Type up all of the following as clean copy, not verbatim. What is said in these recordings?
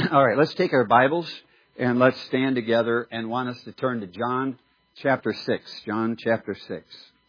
All right, let's take our Bibles and let's stand together and want us to turn to John chapter 6. John chapter 6.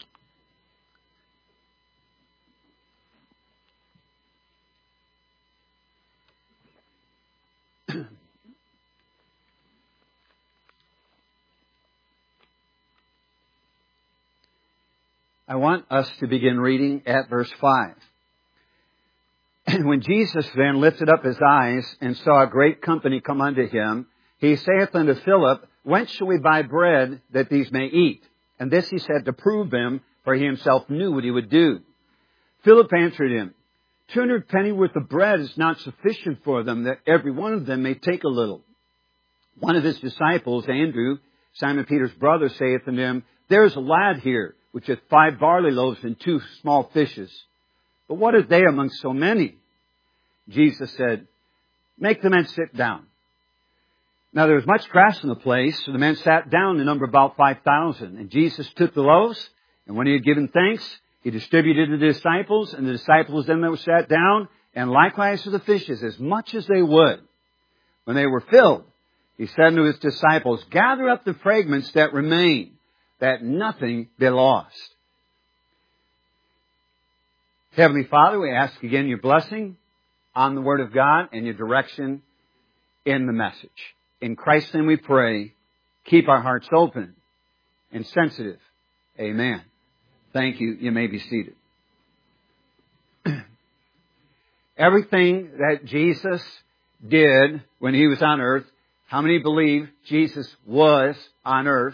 I want us to begin reading at verse 5. And when Jesus then lifted up his eyes and saw a great company come unto him, he saith unto Philip, Whence shall we buy bread that these may eat? And this he said to prove him, for he himself knew what he would do. Philip answered him, 200 pennyworth of bread is not sufficient for them, that every one of them may take a little. One of his disciples, Andrew, Simon Peter's brother, saith unto him, There is a lad here, which hath 5 barley loaves and 2 small fishes. But what are they among so many? Jesus said, Make the men sit down. Now there was much grass in the place, so the men sat down to number about 5,000. And Jesus took the loaves, and when he had given thanks, he distributed to the disciples, and the disciples then that were sat down, and likewise to the fishes, as much as they would. When they were filled, he said unto his disciples, Gather up the fragments that remain, that nothing be lost. Heavenly Father, we ask again your blessing on the Word of God and your direction in the message. In Christ's name we pray, keep our hearts open and sensitive. Amen. Thank you. You may be seated. Everything that Jesus did when he was on earth, how many believe Jesus was on earth?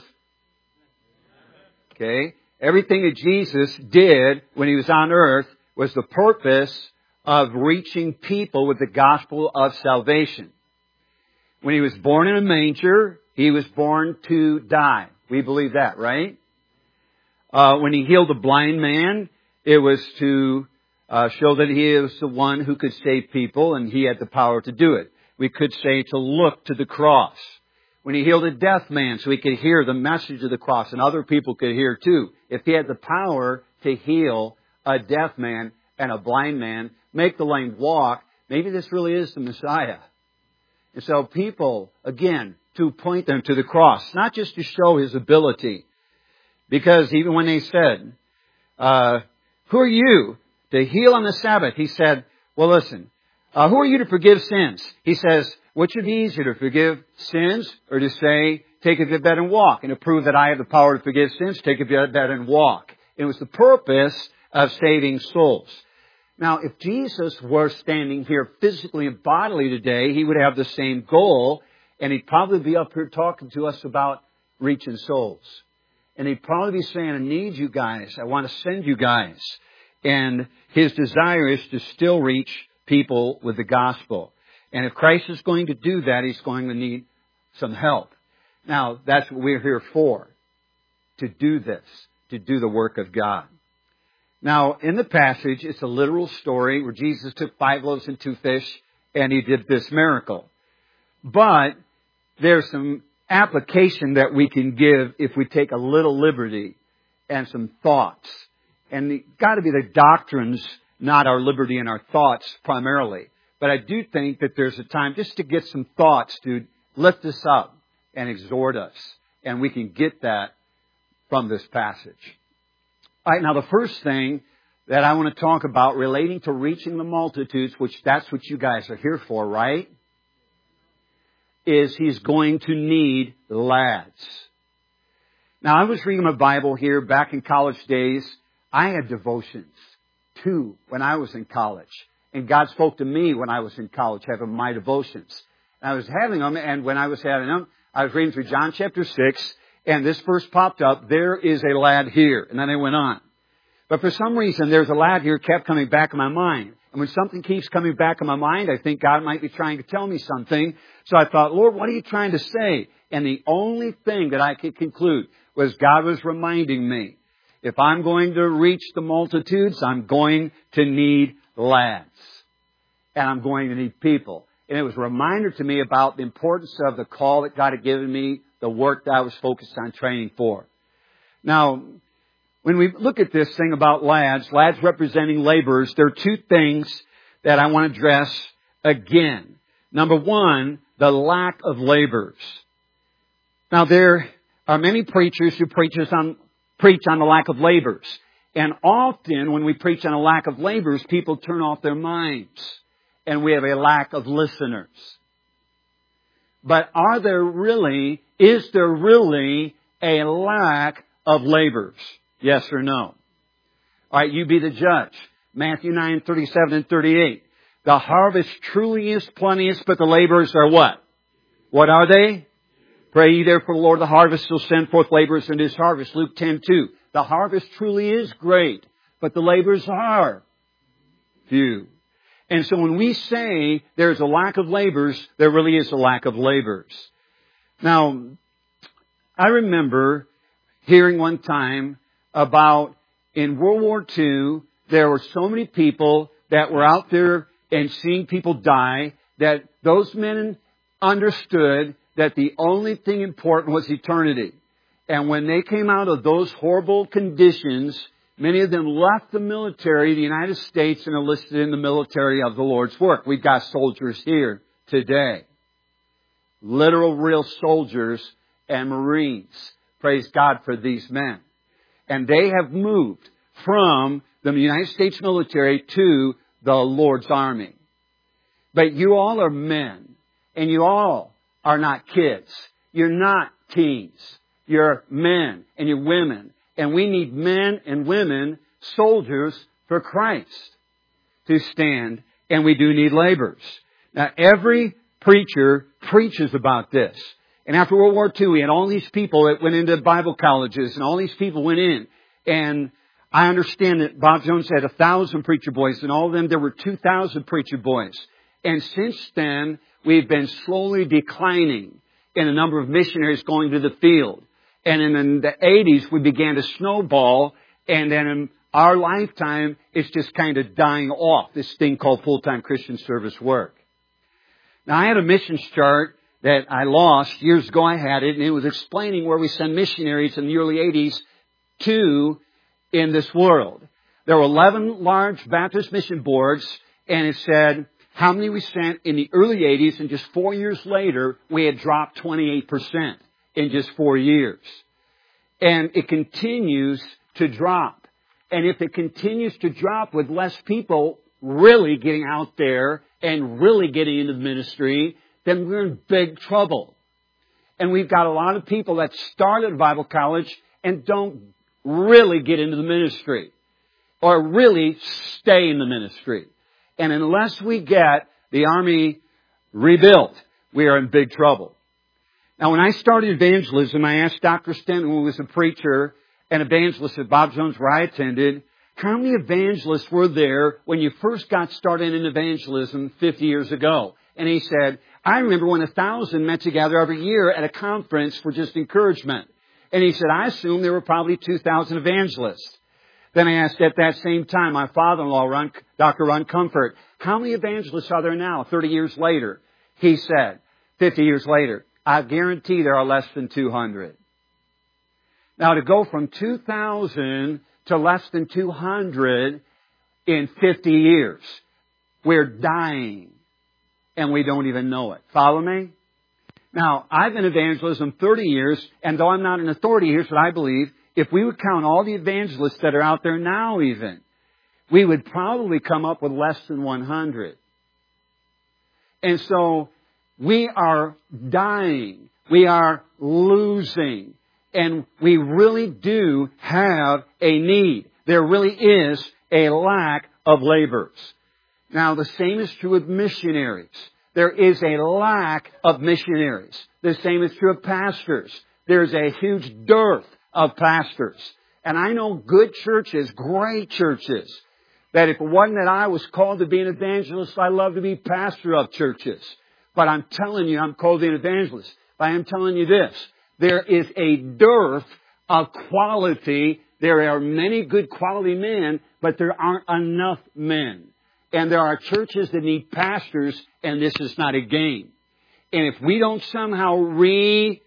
Okay. Everything that Jesus did when he was on earth was the purpose of reaching people with the gospel of salvation. When he was born in a manger, he was born to die. We believe that, right? When he healed a blind man, it was to show that he was the one who could save people, and he had the power to do it. We could say to look to the cross. When he healed a deaf man, so he could hear the message of the cross, and other people could hear too. If he had the power to heal a deaf man and a blind man, make the lame walk, maybe this really is the Messiah. And so people, again, to point them to the cross, not just to show his ability. Because even when they said, who are you to heal on the Sabbath? He said, well, listen, who are you to forgive sins? He says, which would be easier, to forgive sins or to say, take up your bed and walk? And to prove that I have the power to forgive sins, take up your bed and walk. It was the purpose of saving souls. Now, if Jesus were standing here physically and bodily today, he would have the same goal, and he'd probably be up here talking to us about reaching souls. And he'd probably be saying, I need you guys. I want to send you guys. And his desire is to still reach people with the gospel. And if Christ is going to do that, he's going to need some help. Now, that's what we're here for. To do this. To do the work of God. Now, in the passage, it's a literal story where Jesus took 5 loaves and 2 fish, and he did this miracle. But there's some application that we can give if we take a little liberty and some thoughts. And it's got to be the doctrines, not our liberty and our thoughts primarily. But I do think that there's a time just to get some thoughts to lift us up and exhort us. And we can get that from this passage. All right, now the first thing that I want to talk about relating to reaching the multitudes, which that's what you guys are here for, right? Is he's going to need lads. Now, I was reading my Bible here back in college days. I had devotions, too, when I was in college. And God spoke to me when I was in college, having my devotions. And I was having them, and when I was having them, I was reading through John chapter 6, and this verse popped up, there is a lad here. And then I went on. But for some reason, there's a lad here kept coming back in my mind. And when something keeps coming back in my mind, I think God might be trying to tell me something. So I thought, Lord, what are you trying to say? And the only thing that I could conclude was God was reminding me, if I'm going to reach the multitudes, I'm going to need lads. And I'm going to need people. And it was a reminder to me about the importance of the call that God had given me, the work that I was focused on training for. Now, when we look at this thing about lads representing laborers, there are 2 things that I want to address again. Number one, the lack of laborers. Now there are many preachers who preach on the lack of laborers. And often when we preach on a lack of laborers, people turn off their minds. And we have a lack of listeners. But is there really a lack of laborers? Yes or no? Alright, you be the judge. Matthew 9:37 and 38. The harvest truly is plenteous, but the laborers are what? What are they? Pray ye therefore the Lord of the harvest will send forth laborers into his harvest. Luke 10:2. The harvest truly is great, but the laborers are few. And so when we say there's a lack of laborers, there really is a lack of laborers. Now, I remember hearing one time about in World War II, there were so many people that were out there and seeing people die that those men understood that the only thing important was eternity. And when they came out of those horrible conditions, many of them left the military, the United States, and enlisted in the military of the Lord's work. We've got soldiers here today. Literal, real soldiers and Marines. Praise God for these men. And they have moved from the United States military to the Lord's army. But you all are men. And you all are not kids. You're not teens. You're men and you're women. And we need men and women, soldiers for Christ to stand. And we do need laborers. Now, every preacher preaches about this. And after World War II, we had all these people that went into Bible colleges, and all these people went in. And I understand that Bob Jones had 1,000 preacher boys, and all of them, there were 2,000 preacher boys. And since then, we've been slowly declining in the number of missionaries going to the field. And in the 80s, we began to snowball, and then in our lifetime, it's just kind of dying off, this thing called full-time Christian service work. Now, I had a mission chart that I lost. Years ago I had it, and it was explaining where we send missionaries in the early 80s to in this world. There were 11 large Baptist mission boards, and it said how many we sent in the early 80s, and just 4 years later, we had dropped 28% in just 4 years. And it continues to drop. And if it continues to drop with less people really getting out there and really getting into the ministry, then we're in big trouble. And we've got a lot of people that started Bible college and don't really get into the ministry or really stay in the ministry. And unless we get the army rebuilt, we are in big trouble. Now, when I started evangelism, I asked Dr. Stenton, who was a preacher and evangelist at Bob Jones where I attended, how many evangelists were there when you first got started in evangelism 50 years ago? And he said, I remember when 1,000 met together every year at a conference for just encouragement. And he said, I assume there were probably 2,000 evangelists. Then I asked at that same time my father-in-law, Dr. Ron Comfort, how many evangelists are there now 30 years later? He said, 50 years later, I guarantee there are less than 200. Now, to go from 2,000 to less than 200 in 50 years, we're dying. And we don't even know it. Follow me? Now, I've been in evangelism 30 years, and though I'm not an authority, here's what I believe. If we would count all the evangelists that are out there now even, we would probably come up with less than 100. And so, we are dying. We are losing. And we really do have a need. There really is a lack of laborers. Now, the same is true with missionaries. There is a lack of missionaries. The same is true of pastors. There's a huge dearth of pastors. And I know good churches, great churches, that if it wasn't that I was called to be an evangelist, I'd love to be pastor of churches. But I'm telling you, I'm called to be an evangelist. But I am telling you this. There is a dearth of quality. There are many good quality men, but there aren't enough men. And there are churches that need pastors, and this is not a game. And if we don't somehow rebuild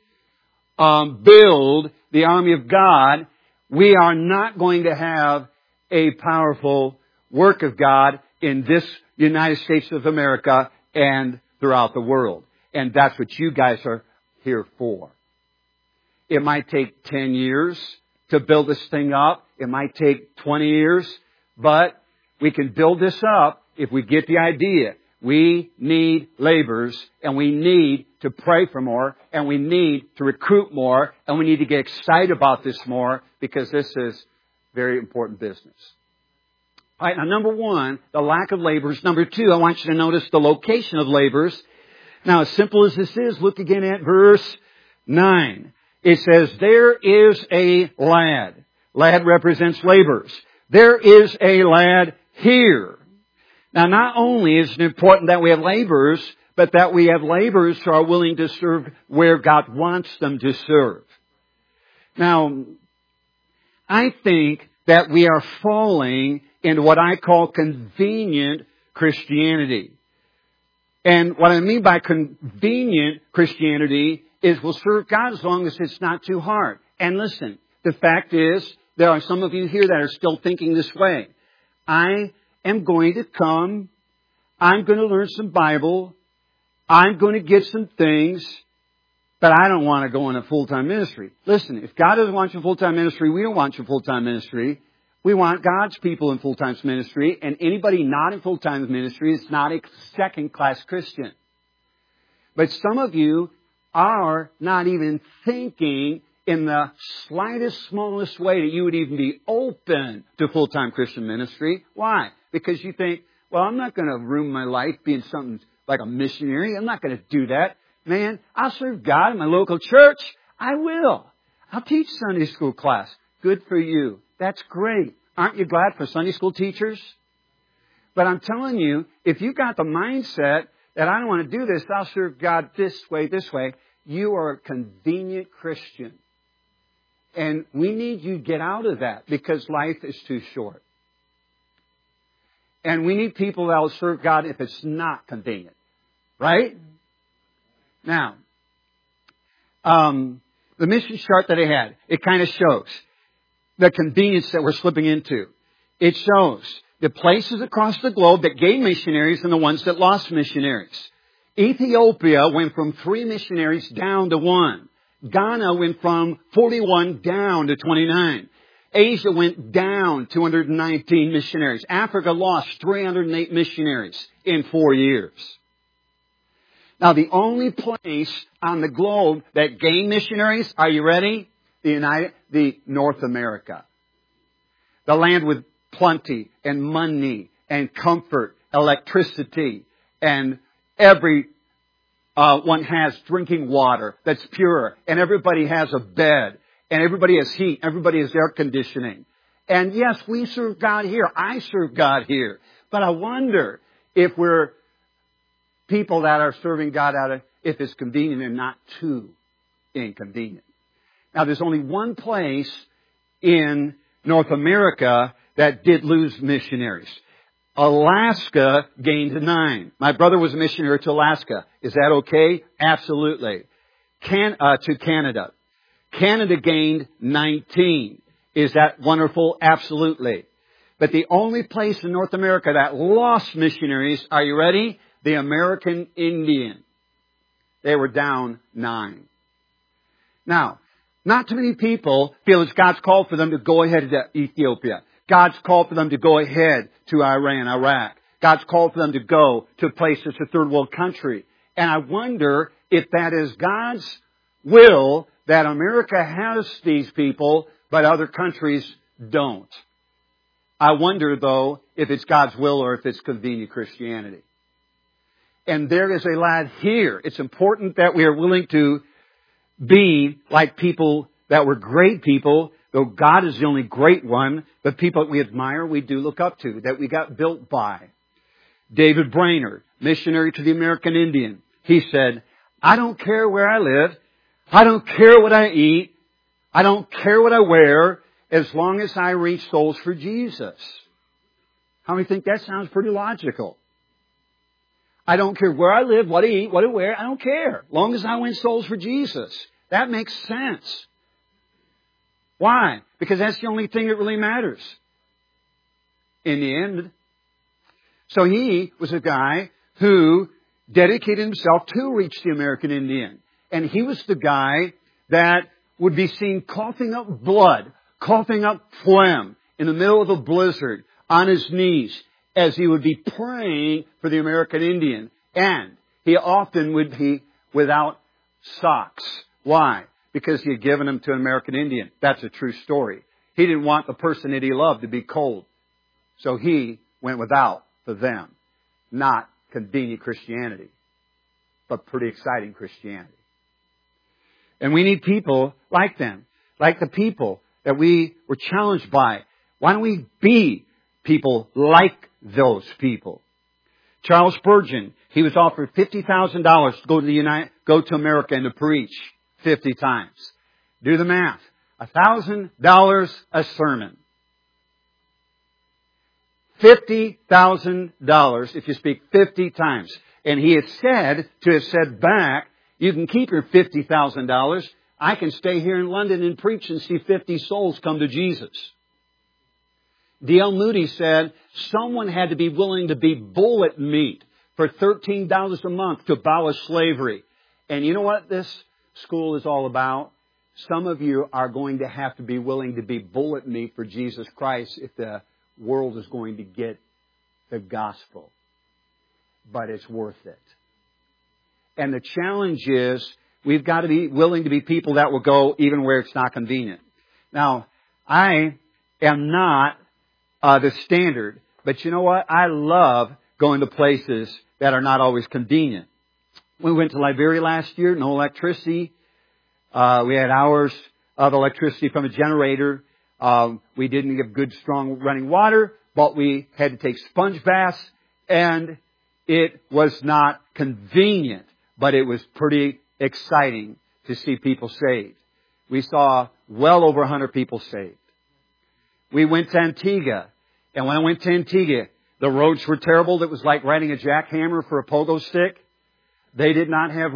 the army of God, we are not going to have a powerful work of God in this United States of America and throughout the world. And that's what you guys are here for. It might take 10 years to build this thing up. It might take 20 years. But we can build this up if we get the idea. We need laborers, and we need to pray for more, and we need to recruit more, and we need to get excited about this more, because this is very important business. All right, now number one, the lack of laborers. Number two, I want you to notice the location of laborers. Now, as simple as this is, look again at verse 9. It says, there is a lad. Lad represents laborers. There is a lad here. Now, not only is it important that we have laborers, but that we have laborers who are willing to serve where God wants them to serve. Now, I think that we are falling into what I call convenient Christianity. And what I mean by convenient Christianity is we'll serve God as long as it's not too hard. And listen, the fact is, there are some of you here that are still thinking this way. I am going to come. I'm going to learn some Bible. I'm going to get some things. But I don't want to go in a full-time ministry. Listen, if God doesn't want you in full-time ministry, we don't want you in full-time ministry. We want God's people in full-time ministry. And anybody not in full-time ministry is not a second-class Christian. But some of you are not even thinking in the slightest, smallest way that you would even be open to full-time Christian ministry. Why? Because you think, well, I'm not going to ruin my life being something like a missionary. I'm not going to do that. Man, I'll serve God in my local church. I will. I'll teach Sunday school class. Good for you. That's great. Aren't you glad for Sunday school teachers? But I'm telling you, if you got the mindset that I don't want to do this, I'll serve God this way, you are a convenient Christian. And we need you to get out of that because life is too short. And we need people that will serve God if it's not convenient. Right? Now, the mission chart that I had, it kind of shows the convenience that we're slipping into. It shows the places across the globe that gained missionaries and the ones that lost missionaries. Ethiopia went from 3 missionaries down to 1. Ghana went from 41 down to 29. Asia went down 219 missionaries. Africa lost 308 missionaries in 4 years. Now, the only place on the globe that gained missionaries, are you ready? The North America. The land with plenty and money and comfort, electricity, and every one has drinking water that's pure, and everybody has a bed, and everybody has heat, everybody has air conditioning. And yes, we serve God here. I serve God here. But I wonder if we're people that are serving God if it's convenient and not too inconvenient. Now, there's only one place in North America that did lose missionaries. Alaska gained 9. My brother was a missionary to Alaska. Is that okay? Absolutely. To Canada. Canada gained 19. Is that wonderful? Absolutely. But the only place in North America that lost missionaries, are you ready? The American Indian. They were down 9. Now, not too many people feel it's God's call for them to go ahead to Ethiopia. God's called for them to go ahead to Iran, Iraq. God's called for them to go to a place that's a third world country. And I wonder if that is God's will that America has these people, but other countries don't. I wonder, though, if it's God's will or if it's convenient Christianity. And there is a lad here. It's important that we are willing to be like people that were great people, though God is the only great one, but people that we admire, we do look up to, that we got built by. David Brainerd, missionary to the American Indian, he said, I don't care where I live. I don't care what I eat. I don't care what I wear, as long as I reach souls for Jesus. How many think that sounds pretty logical? I don't care where I live, what I eat, what I wear. I don't care. As long as I win souls for Jesus. That makes sense. Why? Because that's the only thing that really matters in the end. So he was a guy who dedicated himself to reach the American Indian. And he was the guy that would be seen coughing up blood, coughing up phlegm in the middle of a blizzard on his knees as he would be praying for the American Indian. And he often would be without socks. Why? Because he had given them to an American Indian. That's a true story. He didn't want the person that he loved to be cold. So he went without for them. Not convenient Christianity, but pretty exciting Christianity. And we need people like them, like the people that we were challenged by. Why don't we be people like those people? Charles Spurgeon, he was offered $50,000 to go to America and to preach 50 times. Do the math. $1,000 a sermon. $50,000 if you speak 50 times. And he had said, to have said back, you can keep your $50,000. I can stay here in London and preach and see 50 souls come to Jesus. D.L. Moody said, someone had to be willing to be bullet meat for $13 a month to abolish slavery. And you know what this school is all about? Some of you are going to have to be willing to be bullet meat for Jesus Christ if the world is going to get the gospel. But it's worth it. And the challenge is we've got to be willing to be people that will go even where it's not convenient. Now, I am not the standard, but you know what? I love going to places that are not always convenient. We went to Liberia last year, no electricity. We had hours of electricity from a generator. We didn't get good, strong running water, but we had to take sponge baths, and it was not convenient, but it was pretty exciting to see people saved. We saw well over 100 people saved. We went to Antigua, and when I went to Antigua, the roads were terrible. It was like riding a jackhammer for a pogo stick. They didn't have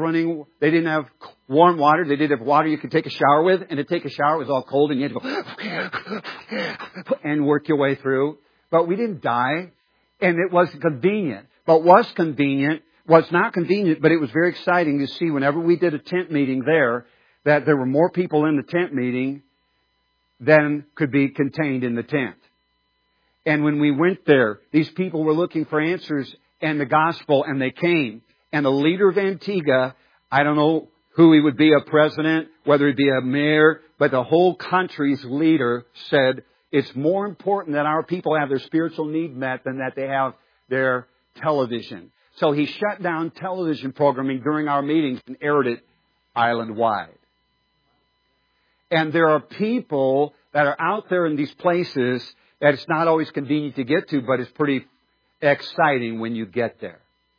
warm water. They didn't have water you could take a shower with. And to take a shower, it was all cold and you had to go and work your way through. But we didn't die. And it wasn't convenient. But was not convenient, but it was very exciting to see whenever we did a tent meeting there, that there were more people in the tent meeting than could be contained in the tent. And when we went there, these people were looking for answers and the gospel, and they came. And the leader of Antigua, I don't know who he would be, a president, whether he'd be a mayor, but the whole country's leader said, it's more important that our people have their spiritual need met than that they have their television. So he shut down television programming during our meetings and aired it island-wide. And there are people that are out there in these places that it's not always convenient to get to, but it's pretty exciting when you get there.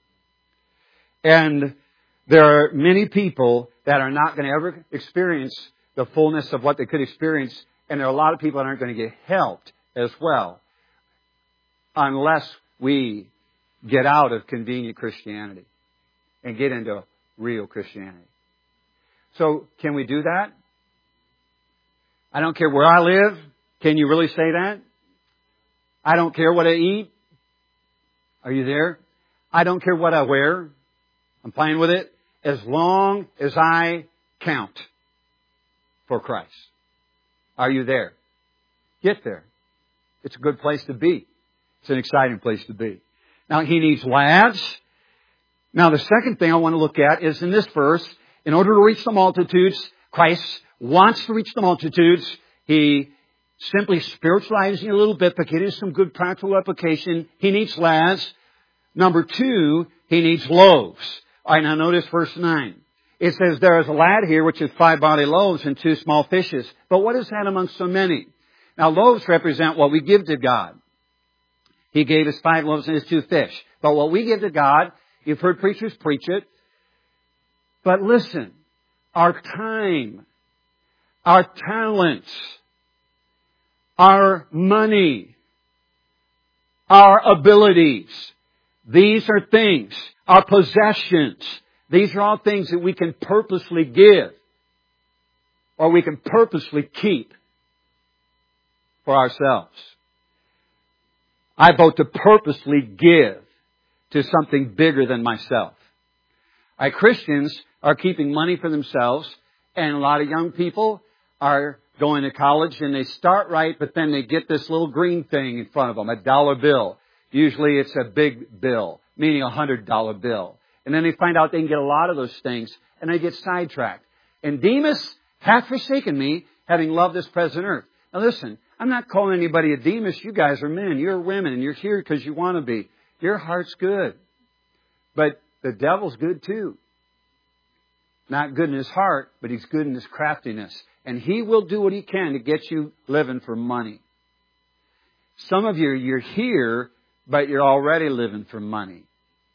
And there are many people that are not going to ever experience the fullness of what they could experience. And there are a lot of people that aren't going to get helped as well unless we get out of convenient Christianity and get into real Christianity. So can we do that? I don't care where I live. Can you really say that? I don't care what I eat. Are you there? I don't care what I wear. I'm fine with it as long as I count for Christ. Are you there? Get there. It's a good place to be. It's an exciting place to be. Now, he needs lads. Now, the second thing I want to look at is in this verse, in order to reach the multitudes, Christ wants to reach the multitudes. He simply spiritualizing a little bit, but getting some good practical application. He needs lads. Number 2, he needs loaves. All right, now notice verse 9. It says, there is a lad here which is 5 barley loaves and 2 small fishes. But what is that among so many? Now, loaves represent what we give to God. He gave us 5 loaves and his 2 fish. But what we give to God, you've heard preachers preach it. But listen, our time, our talents, our money, our abilities, these are things, our possessions, these are all things that we can purposely give or we can purposely keep for ourselves. I vote to purposely give to something bigger than myself. Christians are keeping money for themselves, and a lot of young people are going to college and they start right, but then they get this little green thing in front of them, a dollar bill. Usually it's a big bill, meaning $100 bill. And then they find out they can get a lot of those things, and they get sidetracked. And Demas hath forsaken me, having loved this present earth. Now listen, I'm not calling anybody a Demas. You guys are men. You're women. And you're here because you want to be. Your heart's good. But the devil's good too. Not good in his heart, but he's good in his craftiness. And he will do what he can to get you living for money. Some of you, you're here, but you're already living for money.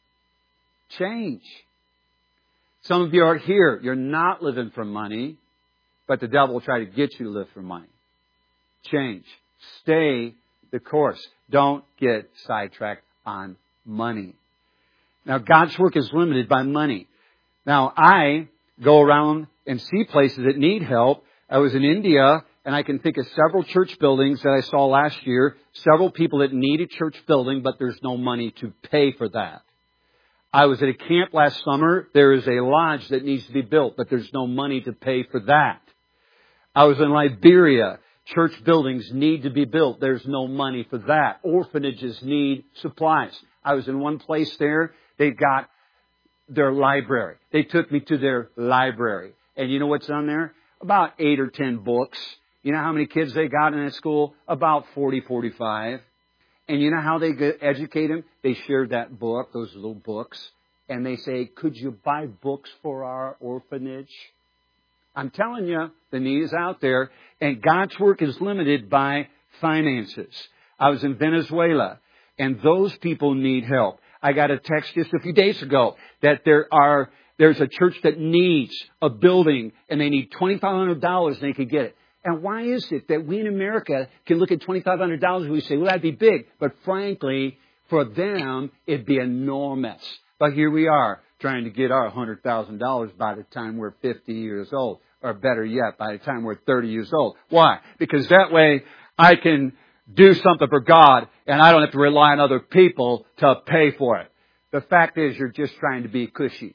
Change. Some of you are here. You're not living for money, but the devil will try to get you to live for money. Change. Stay the course. Don't get sidetracked on money. Now, God's work is limited by money. Now, I go around and see places that need help. I was in India, and I can think of several church buildings that I saw last year, several people that need a church building, but there's no money to pay for that. I was at a camp last summer. There is a lodge that needs to be built, but there's no money to pay for that. I was in Liberia. Church buildings need to be built. There's no money for that. Orphanages need supplies. I was in one place there. They've got their library. They took me to their library. And you know what's on there? About 8 or 10 books. You know how many kids they got in that school? About 40, 45. And you know how they educate them? They share that book, those little books. And they say, could you buy books for our orphanage? I'm telling you, the need is out there. And God's work is limited by finances. I was in Venezuela, and those people need help. I got a text just a few days ago that there's a church that needs a building, and they need $2,500, and they could get it. And why is it that we in America can look at $2,500 and we say, well, that'd be big. But frankly, for them, it'd be enormous. But here we are trying to get our $100,000 by the time we're 50 years old. Or better yet, by the time we're 30 years old. Why? Because that way I can do something for God and I don't have to rely on other people to pay for it. The fact is, you're just trying to be cushy.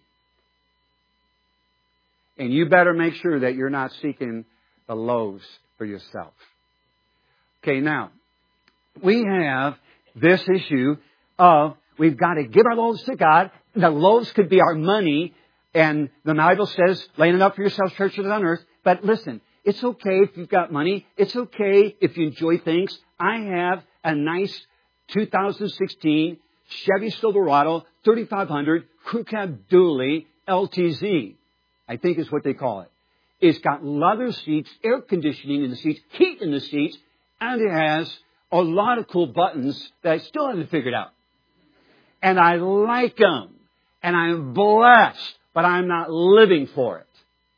And you better make sure that you're not seeking the loaves for yourself. Okay, now, we have this issue of we've got to give our loaves to God. The loaves could be our money. And the Bible says, laying it up for yourselves, treasures on earth. But listen, it's okay if you've got money. It's okay if you enjoy things. I have a nice 2016 Chevy Silverado 3500 Crew Cab Dually LTZ, I think is what they call it. It's got leather seats, air conditioning in the seats, heat in the seats, and it has a lot of cool buttons that I still haven't figured out. And I like them. And I'm blessed. But I'm not living for it.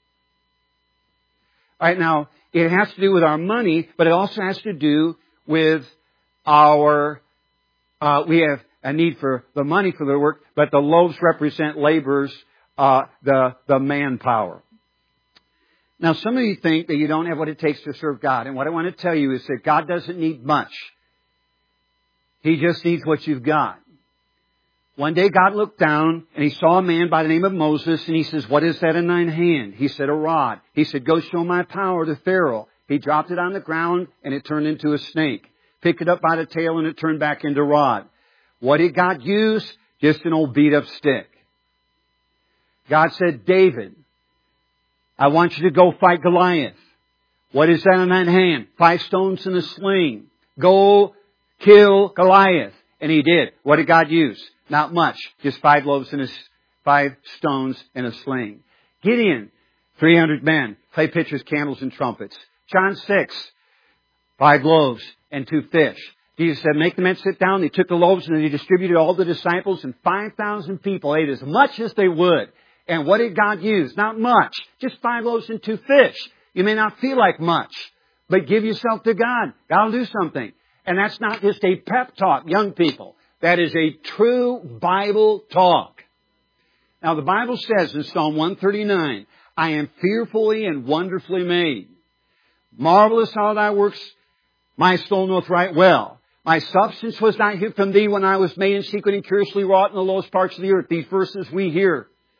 All right, now, it has to do with our money, but it also has to do with our, we have a need for the money for the work, but the loaves represent laborers, the manpower. Now, some of you think that you don't have what it takes to serve God. And what I want to tell you is that God doesn't need much. He just needs what you've got. One day God looked down and He saw a man by the name of Moses and He says, what is that in thine hand? He said, a rod. He said, go show my power to Pharaoh. He dropped it on the ground and it turned into a snake. Picked it up by the tail and it turned back into a rod. What did God use? Just an old beat up stick. God said, David, I want you to go fight Goliath. What is that in thine hand? 5 stones and a sling. Go kill Goliath. And he did. What did God use? Not much. Just 5 loaves and 5 stones and a sling. Gideon, 300 men, clay pitchers, candles, and trumpets. John 6, 5 loaves and 2 fish. Jesus said, make the men sit down. They took the loaves and they distributed all the disciples, and 5,000 people ate as much as they would. And what did God use? Not much. Just 5 loaves and 2 fish. You may not feel like much, but give yourself to God. God will do something. And that's not just a pep talk, young people. That is a true Bible talk. Now, the Bible says in Psalm 139, I am fearfully and wonderfully made. Marvelous are thy works, my soul knoweth right well. My substance was not hid from thee when I was made in secret and curiously wrought in the lowest parts of the earth. These verses we hear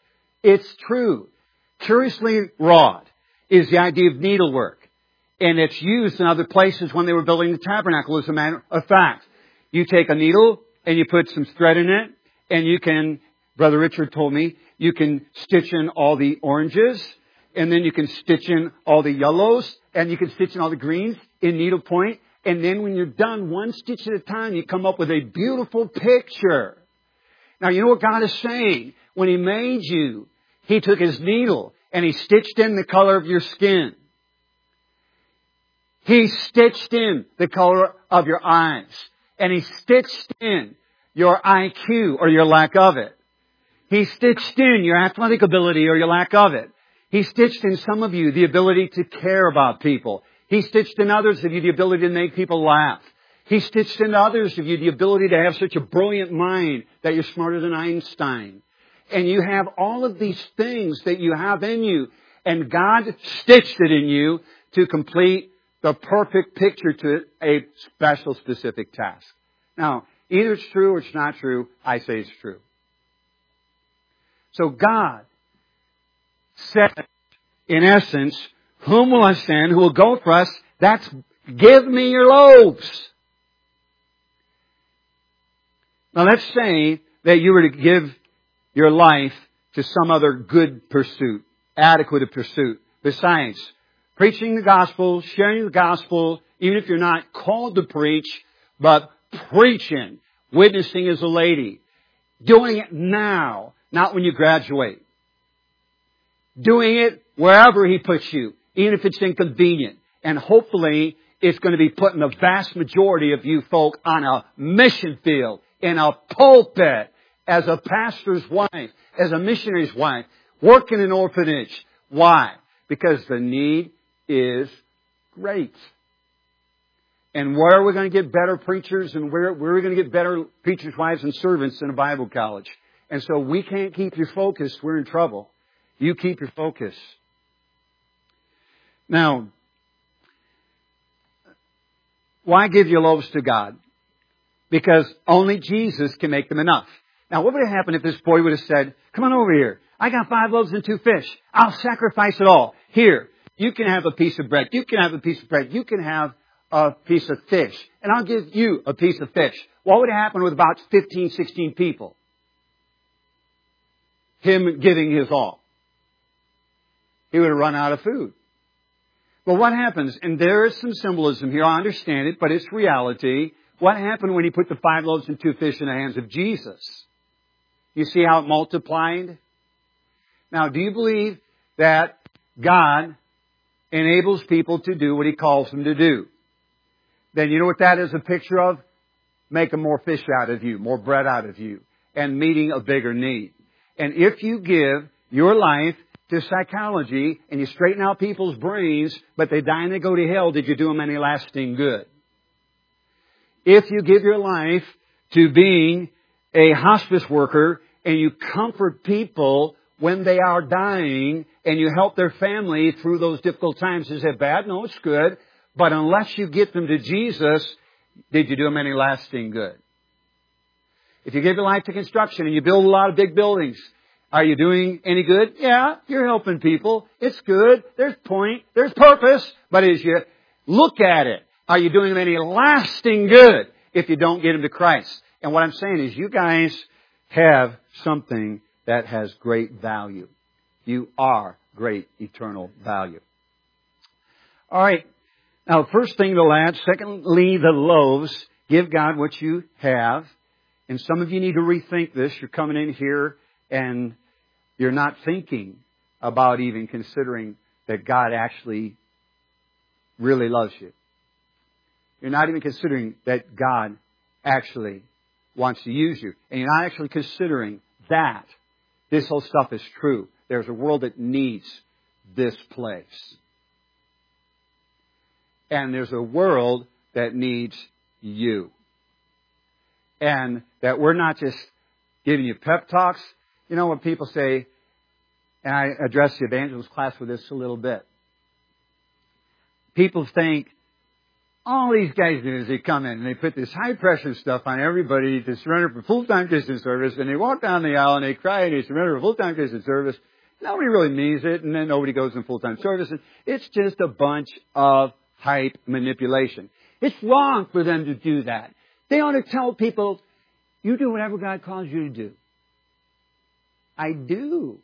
It's true. Curiously wrought is the idea of needlework. And it's used in other places when they were building the tabernacle, as a matter of fact. You take a needle and you put some thread in it, and you can, Brother Richard told me, you can stitch in all the oranges, and then you can stitch in all the yellows, and you can stitch in all the greens in needlepoint. And then when you're done, one stitch at a time, you come up with a beautiful picture. Now, you know what God is saying? When He made you, He took His needle and He stitched in the color of your skin. He stitched in the color of your eyes. And He stitched in your IQ or your lack of it. He stitched in your athletic ability or your lack of it. He stitched in some of you the ability to care about people. He stitched in others of you the ability to make people laugh. He stitched in others of you the ability to have such a brilliant mind that you're smarter than Einstein. And you have all of these things that you have in you. And God stitched it in you to complete the perfect picture to a special, specific task. Now, either it's true or it's not true. I say it's true. So God said, in essence, whom will I send? Who will go for us? That's, give me your loaves. Now let's say that you were to give your life to some other good pursuit, adequate pursuit, besides preaching the gospel, sharing the gospel, even if you're not called to preach, but preaching, witnessing as a lady, doing it now, not when you graduate. Doing it wherever He puts you, even if it's inconvenient. And hopefully it's going to be putting the vast majority of you folk on a mission field, in a pulpit, as a pastor's wife, as a missionary's wife, work in an orphanage. Why? Because the need is great. And where are we going to get better preachers, and where are we going to get better preachers' wives and servants in a Bible college? And so we can't keep you focused. We're in trouble. You keep your focus. Now, why give your loaves to God? Because only Jesus can make them enough. Now, what would have happened if this boy would have said, come on over here. I got 5 loaves and 2 fish. I'll sacrifice it all. Here, you can have a piece of bread. You can have a piece of bread. You can have a piece of fish. And I'll give you a piece of fish. What would have happened with about 15, 16 people? Him giving his all. He would have run out of food. Well, what happens? And there is some symbolism here. I understand it, but it's reality. What happened when He put the 5 loaves and 2 fish in the hands of Jesus? You see how it multiplied? Now, do you believe that God enables people to do what He calls them to do? Then you know what that is a picture of? Making more fish out of you, more bread out of you, and meeting a bigger need. And if you give your life to psychology and you straighten out people's brains, but they die and they go to hell, did you do them any lasting good? If you give your life to being a hospice worker and you comfort people when they are dying and you help their family through those difficult times, is that bad? No, it's good. But unless you get them to Jesus, did you do them any lasting good? If you give your life to construction and you build a lot of big buildings, are you doing any good? Yeah, you're helping people. It's good. There's point. There's purpose. But as you look at it, are you doing them any lasting good if you don't get them to Christ? And what I'm saying is you guys have something that has great value. You are great eternal value. All right. Now, first thing, the lads. Secondly, the loaves. Give God what you have. And some of you need to rethink this. You're coming in here and you're not thinking about even considering that God actually really loves you. You're not even considering that God actually wants to use you. And you're not actually considering that this whole stuff is true. There's a world that needs this place. And there's a world that needs you. And that we're not just giving you pep talks. You know what people say, and I addressed the evangelist class with this a little bit. People think, all these guys do is they come in and they put this high pressure stuff on everybody to surrender for full-time Christian service, and they walk down the aisle and they cry and they surrender for full-time Christian service, Nobody really means it, and then nobody goes in full-time service. It's just a bunch of hype manipulation. It's wrong for them to do that. They ought to tell people, you do whatever God calls you to do. I do.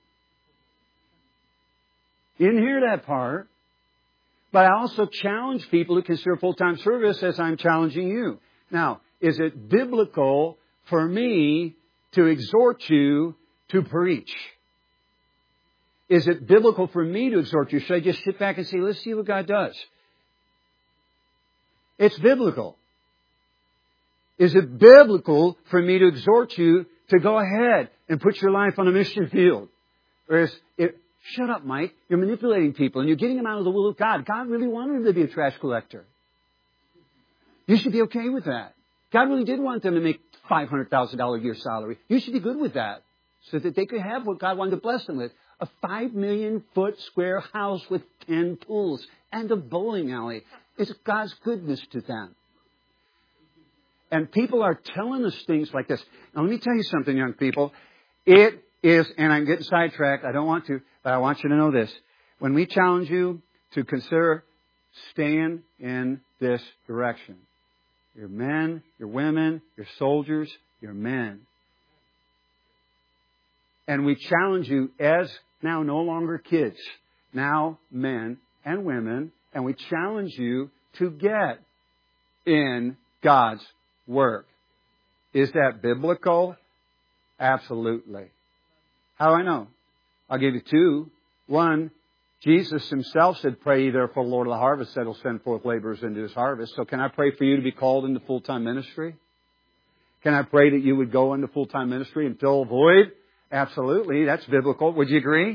You didn't hear that part. But I also challenge people to consider full-time service as I'm challenging you. Now, is it biblical for me to exhort you to preach? Is it biblical for me to exhort you? Should I just sit back and say, let's see what God does? It's biblical. Is it biblical for me to exhort you to go ahead and put your life on a mission field? Or is it, shut up, Mike. You're manipulating people and you're getting them out of the will of God. God really wanted them to be a trash collector. You should be okay with that. God really did want them to make $500,000 a year salary. You should be good with that so that they could have what God wanted to bless them with. A 5 million foot square house with 10 pools and a bowling alley. It's God's goodness to them. And people are telling us things like this. Now let me tell you something, young people. It is, and I'm getting sidetracked, I don't want to, but I want you to know this. When we challenge you to consider staying in this direction, your men, your women, your soldiers, your men. And we challenge you as now no longer kids, now men and women, and we challenge you to get in God's work. Is that biblical? Absolutely. How do I know? I'll give you two. One, Jesus Himself said, pray ye therefore, Lord of the harvest, that He'll send forth laborers into His harvest. So can I pray for you to be called into full-time ministry? Can I pray that you would go into full-time ministry and fill a void? Absolutely. That's biblical. Would you agree?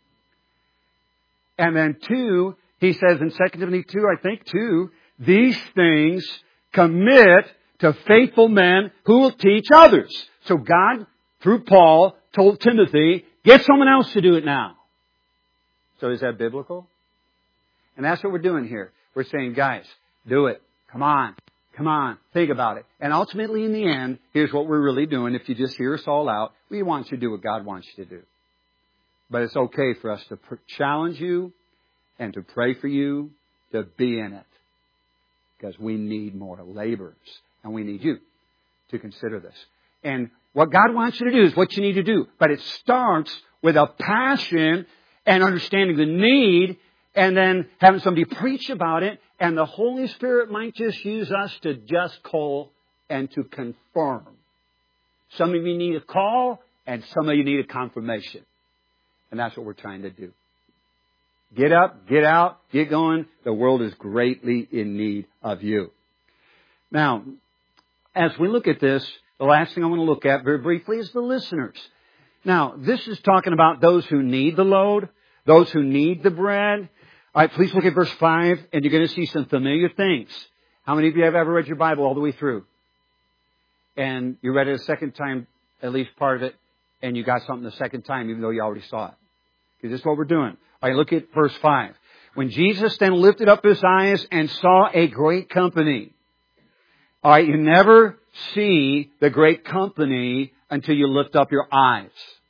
And then two, he says in 2 Timothy 2, I think 2, these things commit to faithful men who will teach others. So God, through Paul, told Timothy, get someone else to do it now. So is that biblical? And that's what we're doing here. We're saying, guys, do it. Come on. Come on. Think about it. And ultimately, in the end, here's what we're really doing. If you just hear us all out, we want you to do what God wants you to do. But it's okay for us to challenge you and to pray for you to be in it. Because we need more laborers. And we need you to consider this. And what God wants you to do is what you need to do. But it starts with a passion and understanding the need and then having somebody preach about it. And the Holy Spirit might just use us to just call and to confirm. Some of you need a call and some of you need a confirmation. And that's what we're trying to do. Get up, get out, get going. The world is greatly in need of you. Now, as we look at this, the last thing I want to look at very briefly is the listeners. Now, this is talking about those who need the load, those who need the bread. All right, please look at verse 5, and you're going to see some familiar things. How many of you have ever read your Bible all the way through? And you read it a second time, at least part of it, and you got something the second time, even though you already saw it. Because this is what we're doing. All right, look at verse 5. When Jesus then lifted up His eyes and saw a great company. All right, you never see the great company until you lift up your eyes.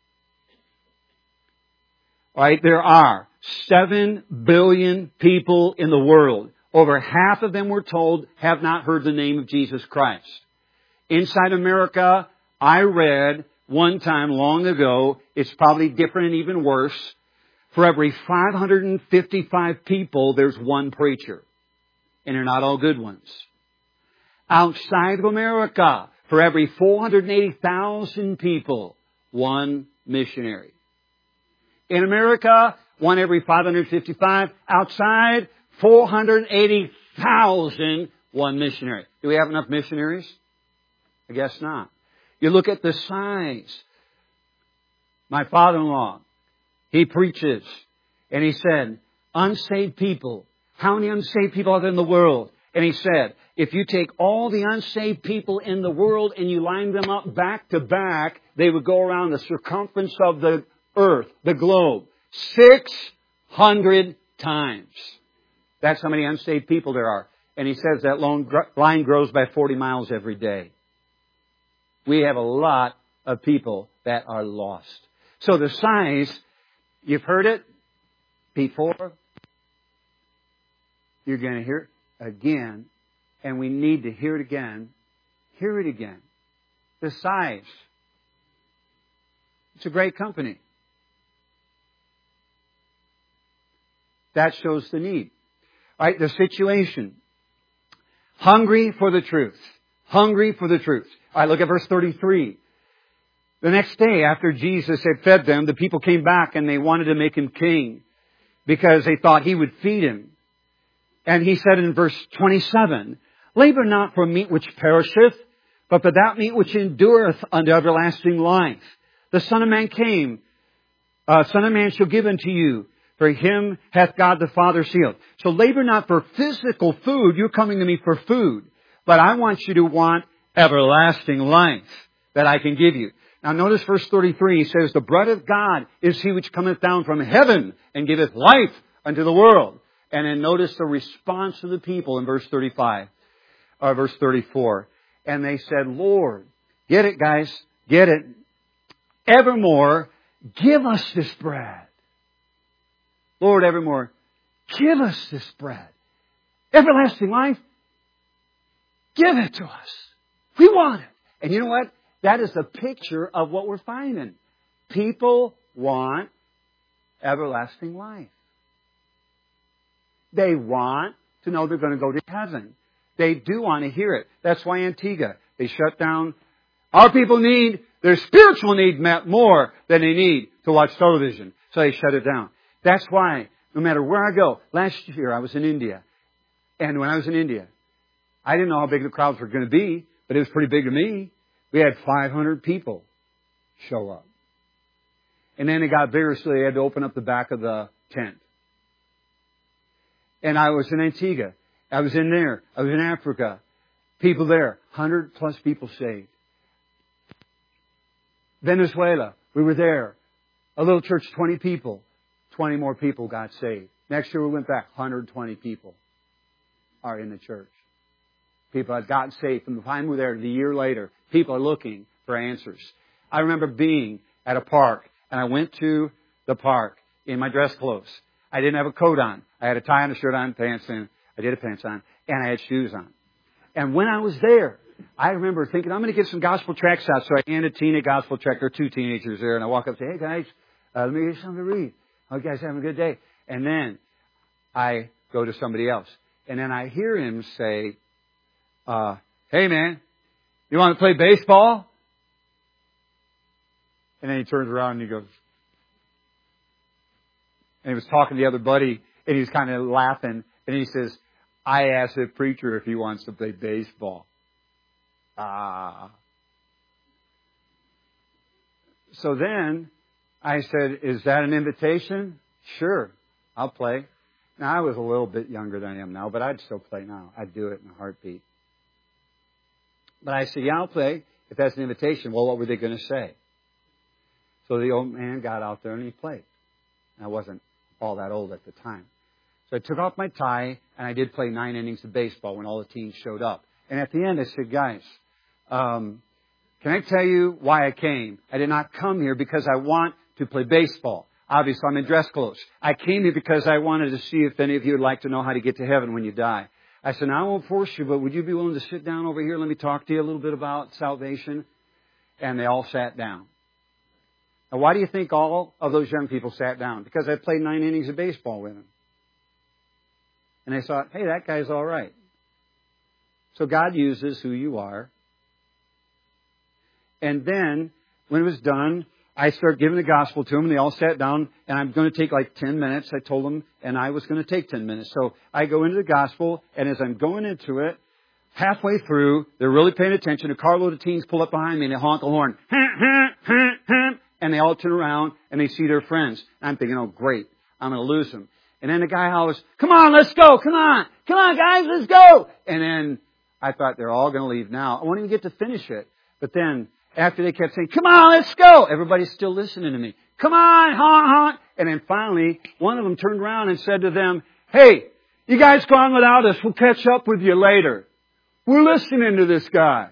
All right, there are 7 billion people in the world. Over half of them, we're told, have not heard the name of Jesus Christ. Inside America, I read one time long ago, it's probably different and even worse. For every 555 people, there's one preacher. And they're not all good ones. Outside of America, for every 480,000 people, one missionary. In America, one every 555. Outside, 480,000, one missionary. Do we have enough missionaries? I guess not. You look at the size. My father-in-law, he preaches, and he said, unsaved people. How many unsaved people are there in the world? And he said, if you take all the unsaved people in the world and you line them up back to back, they would go around the circumference of the earth, the globe, 600 times. That's how many unsaved people there are. And he says that line grows by 40 miles every day. We have a lot of people that are lost. So the size You've heard it before. You're going to hear it again. And we need to hear it again. Hear it again. Besides, it's a great company. That shows the need. All right, the situation. Hungry for the truth. Hungry for the truth. All right, look at verse 33. The next day, after Jesus had fed them, the people came back and they wanted to make Him king because they thought He would feed him. And He said in verse 27, labor not for meat which perisheth, but for that meat which endureth unto everlasting life. The Son of Man Son of Man shall give unto you. For Him hath God the Father sealed. So labor not for physical food. You're coming to me for food. But I want you to want everlasting life that I can give you. Now notice verse 33. He says, the bread of God is He which cometh down from heaven and giveth life unto the world. And then notice the response of the people in verse 35. Or verse 34. And they said, Lord, get it guys, get it. Evermore, give us this bread. Lord, evermore, give us this bread. Everlasting life, give it to us. We want it. And you know what? That is a picture of what we're finding. People want everlasting life. They want to know they're going to go to heaven. They do want to hear it. That's why Antigua, they shut down. Our people need their spiritual need met more than they need to watch television. So they shut it down. That's why, no matter where I go, last year I was in India. And when I was in India, I didn't know how big the crowds were going to be, but it was pretty big to me. We had 500 people show up. And then it got bigger, so they had to open up the back of the tent. And I was in Antigua. I was in there. I was in Africa. People there. 100 plus people saved. Venezuela. We were there. A little church, 20 people. 20 more people got saved. Next year we went back. 120 people are in the church. People had gotten saved from the time we were there to the year later. People are looking for answers. I remember being at a park, and I went to the park in my dress clothes. I didn't have a coat on. I had a tie and a shirt on, pants on. I did have pants on, and I had shoes on. And when I was there, I remember thinking, I'm going to get some gospel tracts out. So I handed Tina a gospel tract. There were 2 teenagers there, and I walk up and say, hey guys, let me get you something to read. Oh, you guys having a good day? And then I go to somebody else. And then I hear him say, hey man, you want to play baseball? And then he turns around and he goes, and he was talking to the other buddy, and he was kind of laughing, and he says, I asked the preacher if he wants to play baseball. So then I said, is that an invitation? Sure, I'll play. Now, I was a little bit younger than I am now, but I'd still play now. I'd do it in a heartbeat. But I said, yeah, I'll play if that's an invitation. Well, what were they going to say? So the old man got out there and he played. I wasn't all that old at the time. So I took off my tie and I did play 9 innings of baseball when all the teens showed up. And at the end I said, guys, can I tell you why I came? I did not come here because I want to play baseball. Obviously, I'm in dress clothes. I came here because I wanted to see if any of you would like to know how to get to heaven when you die. I said, now I won't force you, but would you be willing to sit down over here? Let me talk to you a little bit about salvation. And they all sat down. Now, why do you think all of those young people sat down? Because I played 9 innings of baseball with them. And they thought, hey, that guy's all right. So God uses who you are. And then, when it was done, I started giving the gospel to them. They all sat down, and I'm going to take like 10 minutes. I told them, and I was going to take 10 minutes. So I go into the gospel, and as I'm going into it, halfway through, they're really paying attention. A carload of teens pull up behind me, and they honk the horn. And they all turn around, and they see their friends. And I'm thinking, oh, great, I'm going to lose them. And then the guy hollers, come on, let's go, come on, guys, let's go. And then I thought they're all going to leave now. I won't even get to finish it. But then, after they kept saying, come on, let's go, everybody's still listening to me. Come on, honk, honk. And then finally, one of them turned around and said to them, hey, you guys go on without us. We'll catch up with you later. We're listening to this guy.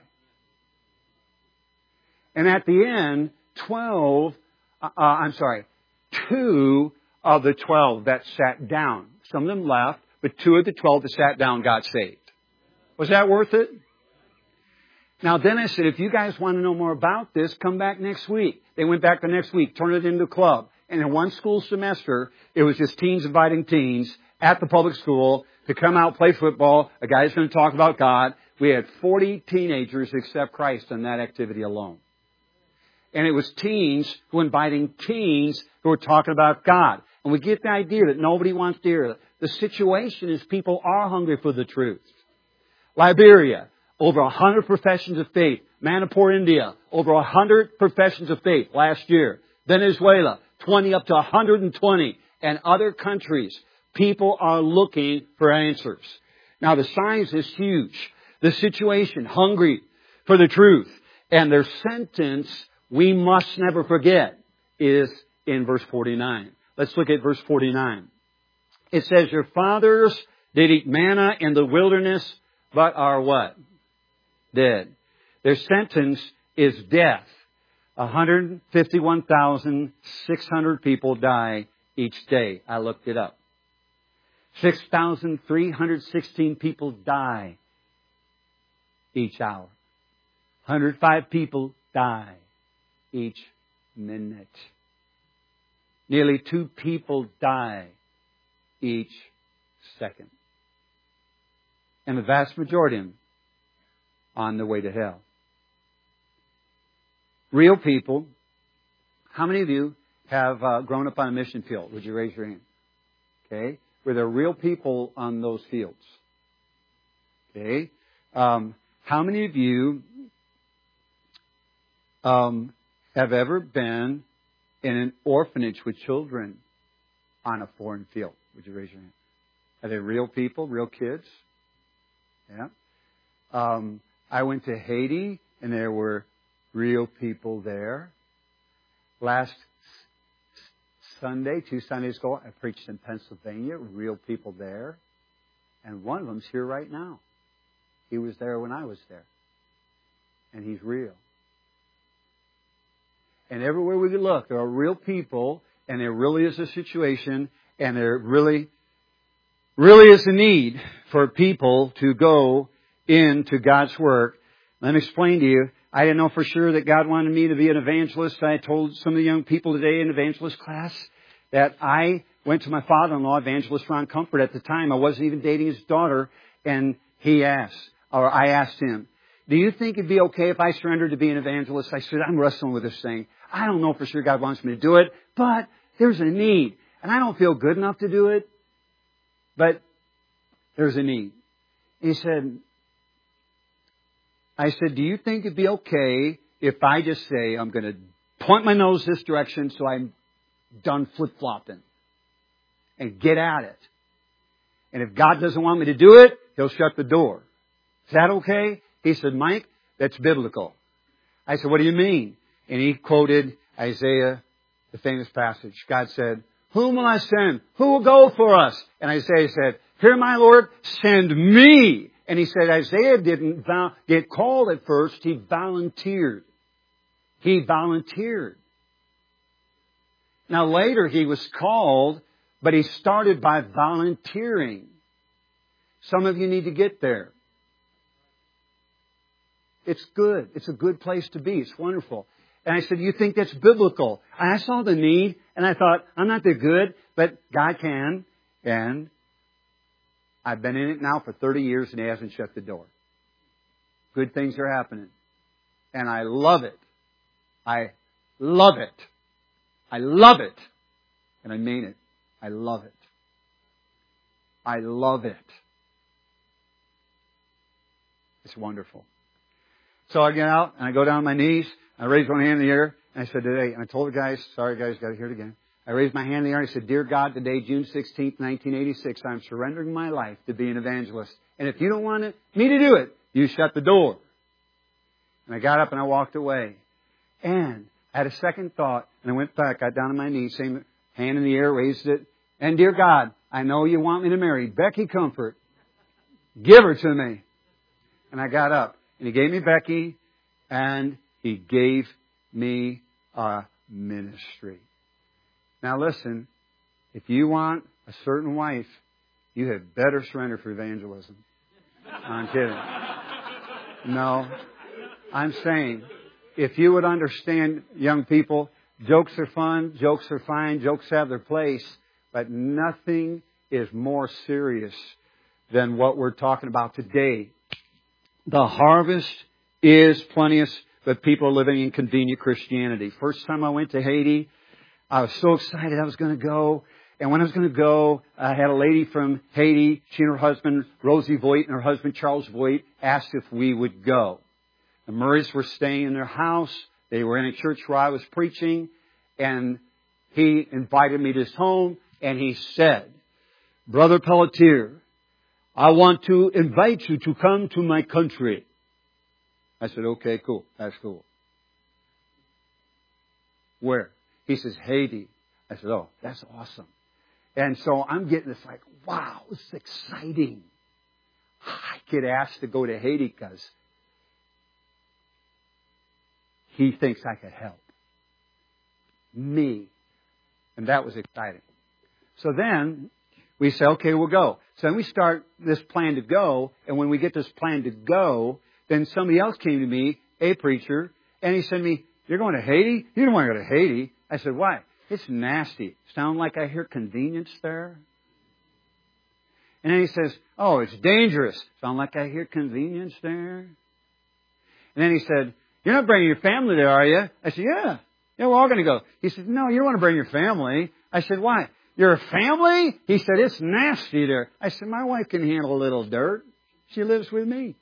And at the end, 2 2 of the 12 that sat down. Some of them left, but 2 of the 12 that sat down got saved. Was that worth it? Now then I said, if you guys want to know more about this, come back next week. They went back the next week, turned it into a club. And in one school semester, it was just teens inviting teens at the public school to come out, play football. A guy's going to talk about God. We had 40 teenagers accept Christ in that activity alone. And it was teens who were inviting teens who were talking about God. And we get the idea that nobody wants to hear it. The situation is people are hungry for the truth. Liberia, over 100 professions of faith. Manipur, India, over 100 professions of faith last year. Venezuela, 20 up to 120. And other countries, people are looking for answers. Now the size is huge. The situation, hungry for the truth. And their sentence, we must never forget, is in verse 49. Let's look at verse 49. It says, your fathers did eat manna in the wilderness, but are what? Dead. Their sentence is death. 151,600 people die each day. I looked it up. 6,316 people die each hour. 105 people die each minute. Nearly 2 people die each second. And the vast majority of them on the way to hell. Real people. How many of you have grown up on a mission field? Would you raise your hand? Okay. Were there real people on those fields? Okay. How many of you have ever been in an orphanage with children on a foreign field? Would you raise your hand? Are they real people, real kids? Yeah. I went to Haiti, and there were real people there. Last Sunday, 2 Sundays ago, I preached in Pennsylvania, real people there. And one of them's here right now. He was there when I was there. And he's real. And everywhere we look, there are real people, and there really is a situation, and there really is a need for people to go into God's work. Let me explain to you. I didn't know for sure that God wanted me to be an evangelist. I told some of the young people today in evangelist class that I went to my father-in-law, Evangelist Ron Comfort, at the time. I wasn't even dating his daughter, and I asked him, do you think it'd be okay if I surrendered to be an evangelist? I said, I'm wrestling with this thing. I don't know for sure God wants me to do it, but there's a need. And I don't feel good enough to do it, but there's a need. He said, I said, do you think it'd be okay if I just say I'm going to point my nose this direction so I'm done flip-flopping and get at it? And if God doesn't want me to do it, He'll shut the door. Is that okay? He said, Mike, that's biblical. I said, what do you mean? And he quoted Isaiah, the famous passage. God said, whom will I send? Who will go for us? And Isaiah said, here, my Lord, send me. And he said Isaiah didn't get called at first. He volunteered. He volunteered. Now later he was called, but he started by volunteering. Some of you need to get there. It's good. It's a good place to be. It's wonderful. And I said, you think that's biblical? And I saw the need, and I thought, I'm not that good, but God can. And I've been in it now for 30 years, and He hasn't shut the door. Good things are happening. And I love it. I love it. I love it. And I mean it. I love it. I love it. It's wonderful. So I get out, and I go down on my knees. I raise one hand in the air, and I said today, and I told the guys, sorry guys, got to hear it again. I raised my hand in the air, and I said, Dear God, today, June 16th, 1986, I'm surrendering my life to be an evangelist. And if you don't want me to do it, you shut the door. And I got up and I walked away. And I had a second thought, and I went back, got down on my knees, same hand in the air, raised it. And dear God, I know you want me to marry Becky Comfort. Give her to me. And I got up, and He gave me Becky, and He gave me a ministry. Now listen, if you want a certain wife, you had better surrender for evangelism. I'm kidding. No. I'm saying, if you would understand, young people, jokes are fun, jokes are fine, jokes have their place, but nothing is more serious than what we're talking about today. The harvest is plenteous, but people are living in convenient Christianity. First time I went to Haiti, I was so excited I was going to go. And when I was going to go, I had a lady from Haiti. She and her husband, Rosie Voigt, and her husband, Charles Voigt, asked if we would go. The Murrays were staying in their house. They were in a church where I was preaching. And he invited me to his home. And he said, Brother Pelletier, I want to invite you to come to my country. I said, okay, cool. That's cool. Where? He says, Haiti. I said, oh, that's awesome. And so I'm getting this like, wow, this is exciting. I get asked to go to Haiti because he thinks I could help me. And that was exciting. So then we say, okay, we'll go. So then we start this plan to go. And when we get this plan to go, then somebody else came to me, a preacher, and he said to me, you're going to Haiti? You don't want to go to Haiti. I said, why? It's nasty. Sound like I hear convenience there? And then he says, oh, it's dangerous. Sound like I hear convenience there? And then he said, you're not bringing your family there, are you? I said, yeah. Yeah, we're all going to go. He said, no, you don't want to bring your family. I said, why? You're a family? He said, it's nasty there. I said, my wife can handle a little dirt. She lives with me.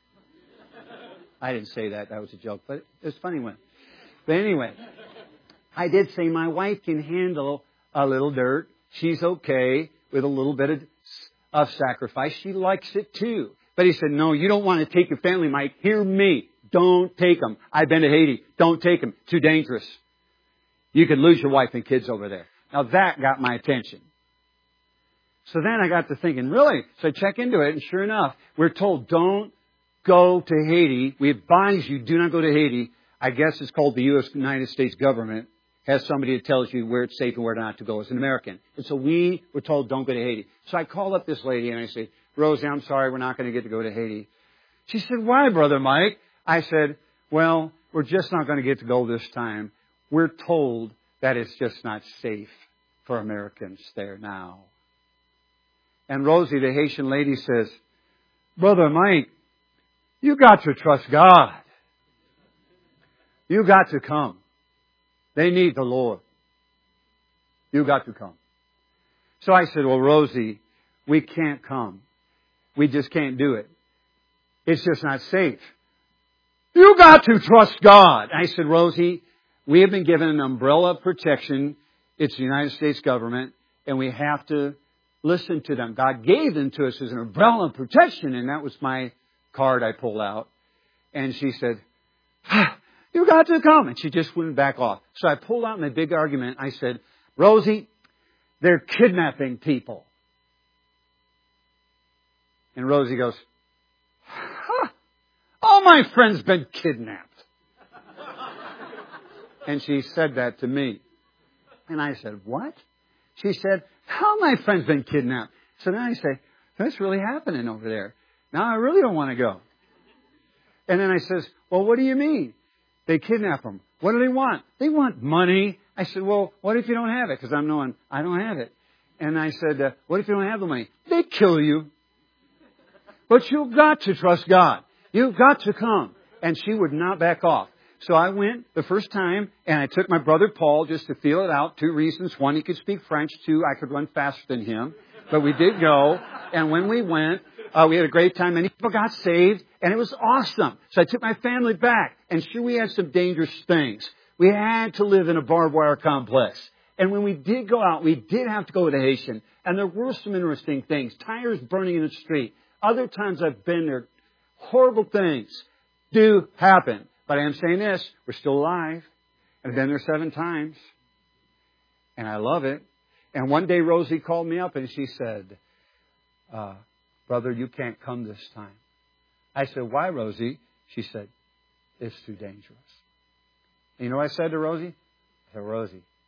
I didn't say that. That was a joke, but it was a funny one. But anyway, I did say my wife can handle a little dirt. She's okay with a little bit of sacrifice. She likes it too. But he said, no, you don't want to take your family, Mike. Hear me. Don't take them. I've been to Haiti. Don't take them. Too dangerous. You could lose your wife and kids over there. Now that got my attention. So then I got to thinking, really? So I check into it, and sure enough, we're told, don't go to Haiti. We advise you, do not go to Haiti. I guess it's called the United States government has somebody that tells you where it's safe and where not to go as an American. And so we were told, don't go to Haiti. So I called up this lady and I said, Rosie, I'm sorry, we're not going to get to go to Haiti. She said, why, Brother Mike? I said, well, we're just not going to get to go this time. We're told that it's just not safe for Americans there now. And Rosie, the Haitian lady, says, Brother Mike, you got to trust God. You got to come. They need the Lord. You got to come. So I said, well, Rosie, we can't come. We just can't do it. It's just not safe. You got to trust God. I said, Rosie, we have been given an umbrella of protection. It's the United States government, and we have to listen to them. God gave them to us as an umbrella of protection, and that was my card I pulled out. And she said, you got to come. And she just wouldn't back off. So I pulled out my big argument. I said, Rosie, they're kidnapping people. And Rosie goes, all my friends been kidnapped. And she said that to me. And I said, what? She said, how my friends been kidnapped? So then I say, that's really happening over there. Now I really don't want to go. And then I says, well, what do you mean? They kidnap them. What do they want? They want money. I said, well, what if you don't have it? Because I'm knowing I don't have it. And I said, what if you don't have the money? They kill you. But you've got to trust God. You've got to come. And she would not back off. So I went the first time, and I took my brother Paul just to feel it out. 2 reasons. 1, he could speak French. 2, I could run faster than him. But we did go. And when we went, we had a great time. Many people got saved, and it was awesome. So I took my family back. And sure, we had some dangerous things. We had to live in a barbed wire complex. And when we did go out, we did have to go with a Haitian. And there were some interesting things. Tires burning in the street. Other times I've been there. Horrible things do happen. But I am saying this, we're still alive. I've been there 7 times. And I love it. And one day Rosie called me up and she said, brother, you can't come this time. I said, why, Rosie? She said, it's too dangerous. And you know what I said to Rosie? I said, Rosie,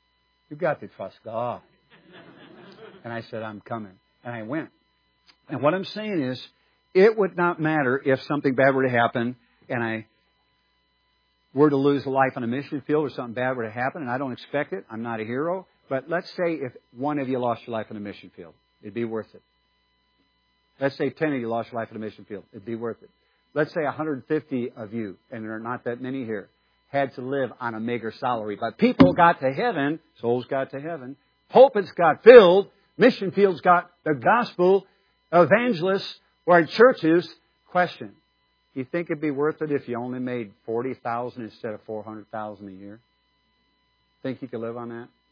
You've got to trust God. And I said, I'm coming. And I went. And what I'm saying is, it would not matter if something bad were to happen and I were to lose a life on a mission field or something bad were to happen, and I don't expect it. I'm not a hero. But let's say if one of you lost your life on a mission field, it'd be worth it. Let's say 10 of you lost your life on a mission field. It'd be worth it. Let's say 150 of you, and there are not that many here, had to live on a meager salary. But people got to heaven, souls got to heaven, pulpits got filled, mission fields got the gospel, evangelists were in churches. Question, you think it'd be worth it if you only made $40,000 instead of $400,000 a year? Think you could live on that?